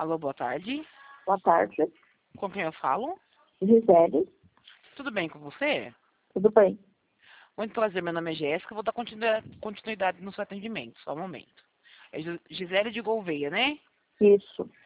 Alô, boa tarde. Boa tarde, Com quem eu falo? Gisele. Tudo bem com você? Tudo bem? Muito prazer, meu nome é Jéssica. Vou dar continuidade no seu atendimento. Só um momento. É Gisele de Gouveia, né? Isso.